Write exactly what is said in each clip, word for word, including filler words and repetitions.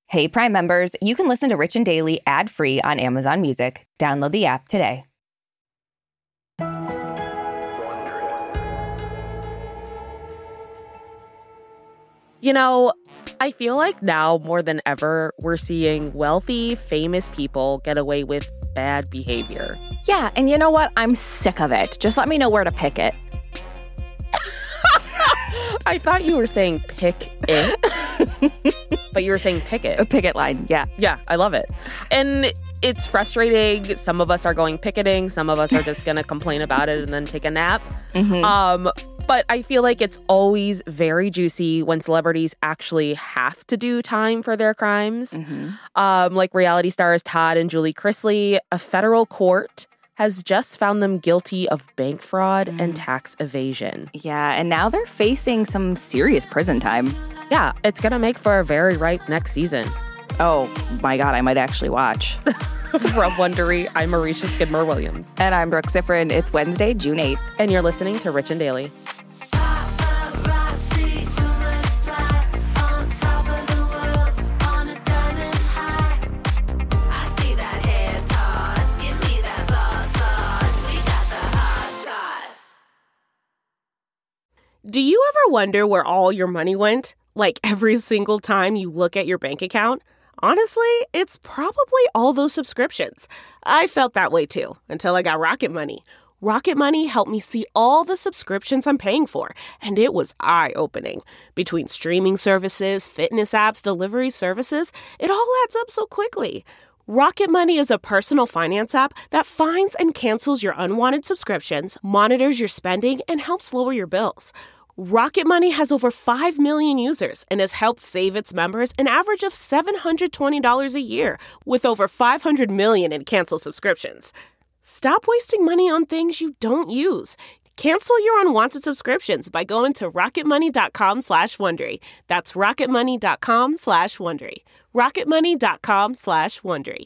Hey, Prime members, you can listen to Rich and Daily ad-free on Amazon Music. Download the app today. You know, I feel like now more than ever, we're seeing wealthy, famous people get away with bad behavior. Yeah, and you know what? I'm sick of it. Just let me know where to pick it. I thought you were saying pick it, but you were saying pick it. A picket line, yeah. Yeah, I love it. And it's frustrating. Some of us are going picketing. Some of us are just going to complain about it and then take a nap. Mm-hmm. Um, but I feel like it's always very juicy when celebrities actually have to do time for their crimes. Mm-hmm. Um, like reality stars Todd and Julie Chrisley, a federal court has just found them guilty of bank fraud mm. and tax evasion. Yeah, and now they're facing some serious prison time. Yeah, it's going to make for a very ripe next season. Oh, my God, I might actually watch. From Wondery, I'm Marisha Skidmore-Williams. And I'm Brooke Siffrin. It's Wednesday, June eighth. And you're listening to Rich and Daily. Do you ever wonder where all your money went? Like every single time you look at your bank account? Honestly, it's probably all those subscriptions. I felt that way too, until I got Rocket Money. Rocket Money helped me see all the subscriptions I'm paying for, and it was eye-opening. Between streaming services, fitness apps, delivery services, it all adds up so quickly. Rocket Money is a personal finance app that finds and cancels your unwanted subscriptions, monitors your spending, and helps lower your bills. Rocket Money has over five million users and has helped save its members an average of seven hundred twenty dollars a year, with over five hundred million in canceled subscriptions. Stop wasting money on things you don't use. Cancel your unwanted subscriptions by going to rocketmoney.com slash Wondery. That's rocketmoney.com slash Wondery. rocketmoney.com slash Wondery.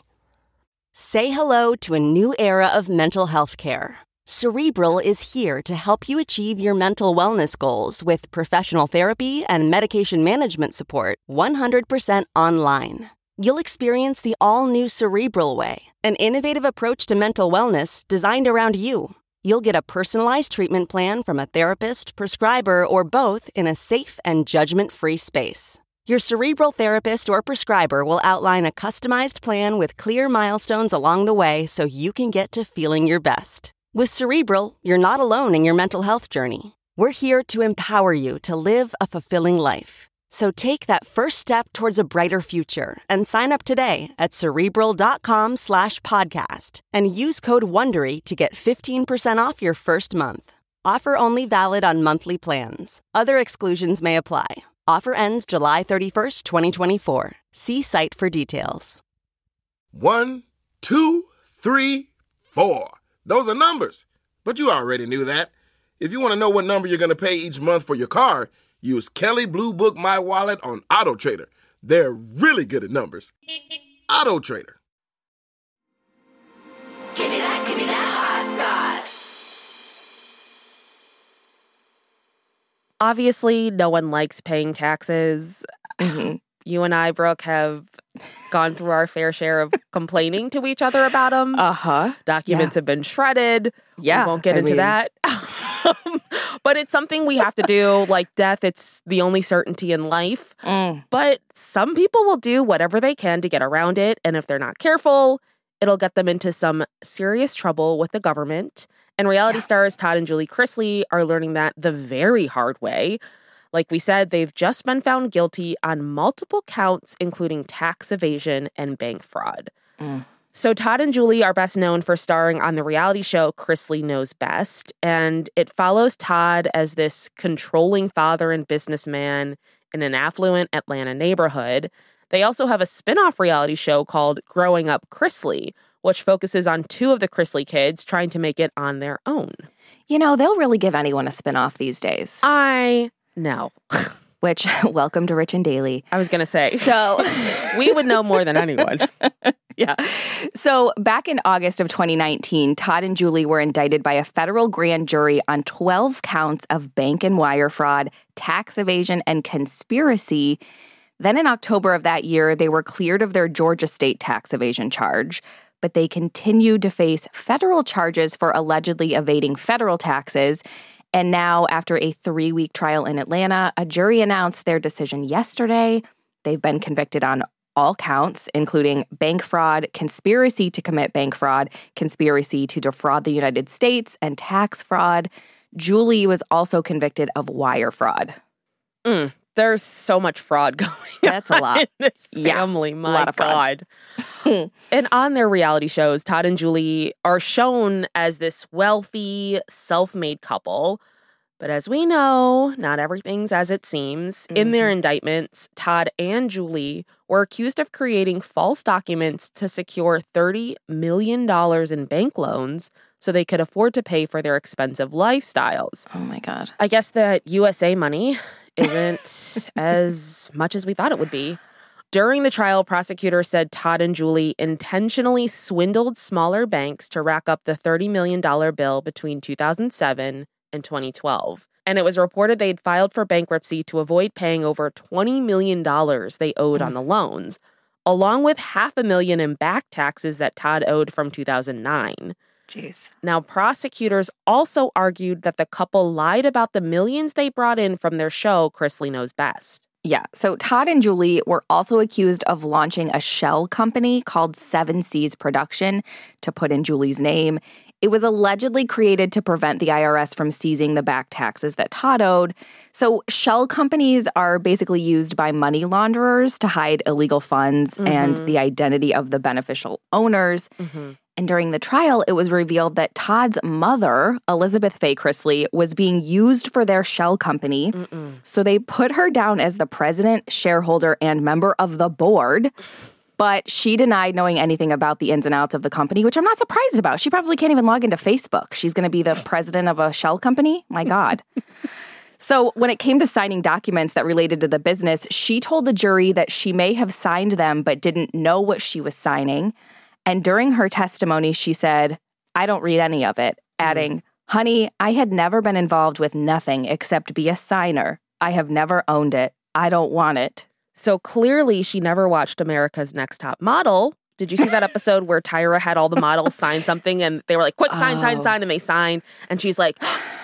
Say hello to a new era of mental health care. Cerebral is here to help you achieve your mental wellness goals with professional therapy and medication management support one hundred percent online. You'll experience the all-new Cerebral Way, an innovative approach to mental wellness designed around you. You'll get a personalized treatment plan from a therapist, prescriber, or both in a safe and judgment-free space. Your Cerebral therapist or prescriber will outline a customized plan with clear milestones along the way so you can get to feeling your best. With Cerebral, you're not alone in your mental health journey. We're here to empower you to live a fulfilling life. So take that first step towards a brighter future and sign up today at Cerebral.com slash podcast and use code WONDERY to get fifteen percent off your first month. Offer only valid on monthly plans. Other exclusions may apply. Offer ends July thirty-first, twenty twenty-four. See site for details. One, two, three, four. Those are numbers, but you already knew that. If you want to know what number you're going to pay each month for your car, use Kelley Blue Book My Wallet on Auto Trader. They're really good at numbers. Auto Trader. Give me that, give me that hot sauce. Obviously, no one likes paying taxes. Mm-hmm. You and I, Brooke, have gone through our fair share of complaining to each other about them. Uh-huh. Documents yeah. have been shredded. Yeah. We won't get I into mean... that. But it's something we have to do. Like death, it's the only certainty in life. Mm. But some people will do whatever they can to get around it. And if they're not careful, it'll get them into some serious trouble with the government. And reality yeah. stars Todd and Julie Chrisley are learning that the very hard way. Like we said, they've just been found guilty on multiple counts, including tax evasion and bank fraud. Mm. So Todd and Julie are best known for starring on the reality show Chrisley Knows Best, and it follows Todd as this controlling father and businessman in an affluent Atlanta neighborhood. They also have a spin-off reality show called Growing Up Chrisley, which focuses on two of the Chrisley kids trying to make it on their own. You know, they'll really give anyone a spin-off these days. I know. Which, welcome to Rich and Daily. I was going to say. So, we would know more than anyone. Yeah. So back in August of twenty nineteen, Todd and Julie were indicted by a federal grand jury on twelve counts of bank and wire fraud, tax evasion, and conspiracy. Then in October of that year, they were cleared of their Georgia state tax evasion charge, but they continued to face federal charges for allegedly evading federal taxes. And now, after a three-week trial in Atlanta, a jury announced their decision yesterday. They've been convicted on all counts, including bank fraud, conspiracy to commit bank fraud, conspiracy to defraud the United States, and tax fraud. Julie was also convicted of wire fraud. Mm, there's so much fraud going That's on a lot. in this Yeah, family. a My lot of fraud. God. And on their reality shows, Todd and Julie are shown as this wealthy, self-made couple. But as we know, not everything's as it seems. Mm-hmm. In their indictments, Todd and Julie were accused of creating false documents to secure thirty million dollars in bank loans so they could afford to pay for their expensive lifestyles. Oh, my God. I guess that U S A money isn't as much as we thought it would be. During the trial, prosecutors said Todd and Julie intentionally swindled smaller banks to rack up the thirty million dollars bill between two thousand seven and twenty twelve. And it was reported they'd filed for bankruptcy to avoid paying over twenty million dollars they owed mm. on the loans, along with half a million in back taxes that Todd owed from two thousand nine. Jeez. Now, prosecutors also argued that the couple lied about the millions they brought in from their show, Chrisley Knows Best. Yeah. So Todd and Julie were also accused of launching a shell company called Seven Seas Production to put in Julie's name. It was allegedly created to prevent the I R S from seizing the back taxes that Todd owed. So shell companies are basically used by money launderers to hide illegal funds mm-hmm. and the identity of the beneficial owners. Mm-hmm. And during the trial, it was revealed that Todd's mother, Elizabeth Faye Chrisley, was being used for their shell company. Mm-mm. So they put her down as the president, shareholder, and member of the board. But she denied knowing anything about the ins and outs of the company, which I'm not surprised about. She probably can't even log into Facebook. She's going to be the president of a shell company? My God. So when it came to signing documents that related to the business, she told the jury that she may have signed them but didn't know what she was signing. And during her testimony, she said, I don't read any of it, adding, honey, I had never been involved with nothing except be a signer. I have never owned it. I don't want it. So clearly she never watched America's Next Top Model. Did you see that episode where Tyra had all the models sign something and they were like, quick, sign, oh. sign, sign, and they signed. And she's like,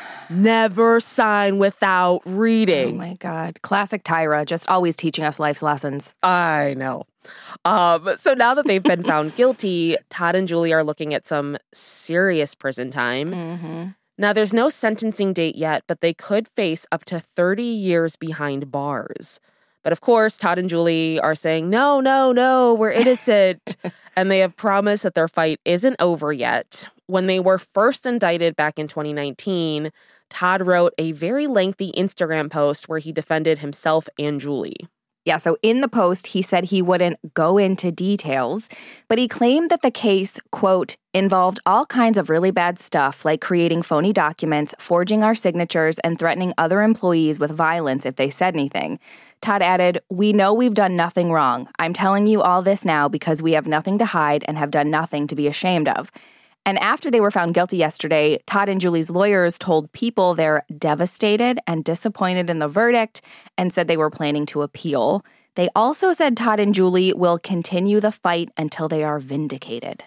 never sign without reading. Oh my God. Classic Tyra, just always teaching us life's lessons. I know. Um, so now that they've been found guilty, Todd and Julie are looking at some serious prison time. Mm-hmm. Now, there's no sentencing date yet, but they could face up to thirty years behind bars. But of course, Todd and Julie are saying, no, no, no, we're innocent. And they have promised that their fight isn't over yet. When they were first indicted back in twenty nineteen, Todd wrote a very lengthy Instagram post where he defended himself and Julie. Yeah, so in the post, he said he wouldn't go into details, but he claimed that the case, quote, involved all kinds of really bad stuff like creating phony documents, forging our signatures, and threatening other employees with violence if they said anything. Todd added, we know we've done nothing wrong. I'm telling you all this now because we have nothing to hide and have done nothing to be ashamed of. And after they were found guilty yesterday, Todd and Julie's lawyers told People they're devastated and disappointed in the verdict and said they were planning to appeal. They also said Todd and Julie will continue the fight until they are vindicated.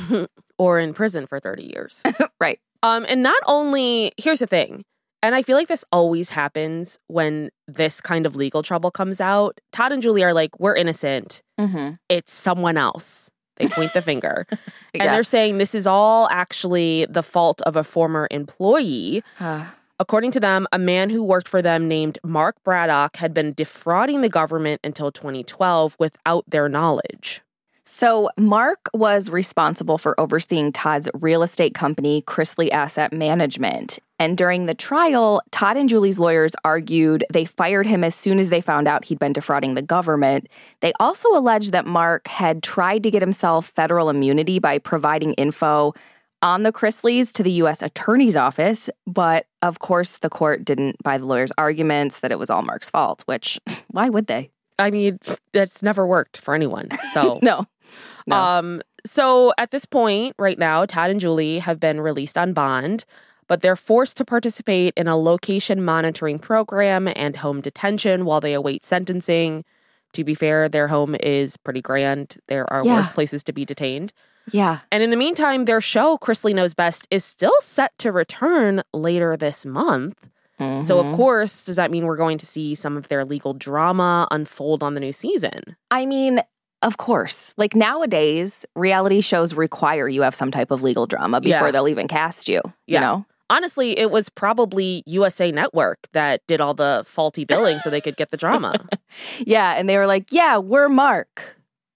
Or in prison for thirty years. Right. Um, and not only, here's the thing, and I feel like this always happens when this kind of legal trouble comes out. Todd and Julie are like, we're innocent. Mm-hmm. It's someone else. They point the finger. Yeah. And they're saying this is all actually the fault of a former employee. According to them, a man who worked for them named Mark Braddock had been defrauding the government until twenty twelve without their knowledge. So Mark was responsible for overseeing Todd's real estate company, Chrisley Asset Management. And during the trial, Todd and Julie's lawyers argued they fired him as soon as they found out he'd been defrauding the government. They also alleged that Mark had tried to get himself federal immunity by providing info on the Chrisleys to the U S Attorney's Office. But of course, the court didn't buy the lawyers' arguments that it was all Mark's fault, which why would they? I mean, that's never worked for anyone. So no. no. Um, so at this point right now, Todd and Julie have been released on bond, but they're forced to participate in a location monitoring program and home detention while they await sentencing. To be fair, their home is pretty grand. There are Yeah. worse places to be detained. Yeah. And in the meantime, their show, Chrisley Knows Best, is still set to return later this month. Mm-hmm. So, of course, does that mean we're going to see some of their legal drama unfold on the new season? I mean, of course. Like nowadays, reality shows require you have some type of legal drama before Yeah. they'll even cast you, you Yeah. know? Honestly, it was probably U S A Network that did all the faulty billing so they could get the drama. Yeah, and they were like, yeah, we're Mark.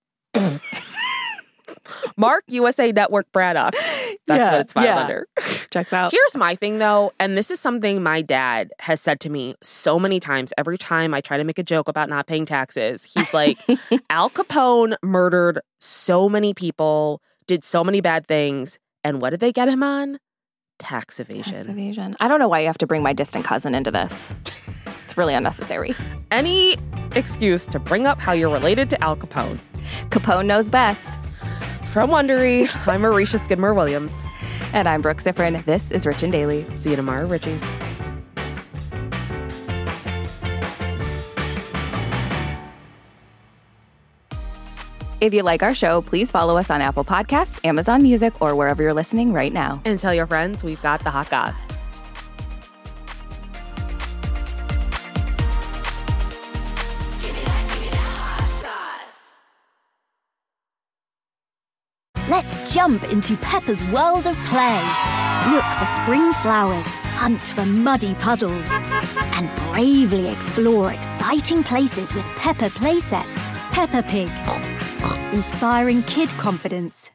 Mark, U S A Network Braddock. That's Yeah, what it's filed yeah. under. Checks out. Here's my thing, though, and this is something my dad has said to me so many times. Every time I try to make a joke about not paying taxes, he's like, Al Capone murdered so many people, did so many bad things, and what did they get him on? Tax evasion. Tax evasion. I don't know why you have to bring my distant cousin into this. It's really unnecessary. Any excuse to bring up how you're related to Al Capone. Capone knows best. From Wondery, I'm Marisha Skidmore-Williams. And I'm Brooke Ziffrin. This is Rich and Daily. See you tomorrow, Richies. If you like our show, please follow us on Apple Podcasts, Amazon Music, or wherever you're listening right now. And tell your friends we've got the hot goss. Let's jump into Peppa's world of play. Look for spring flowers, hunt for muddy puddles, and bravely explore exciting places with Peppa playsets. Peppa Pig, inspiring kid confidence.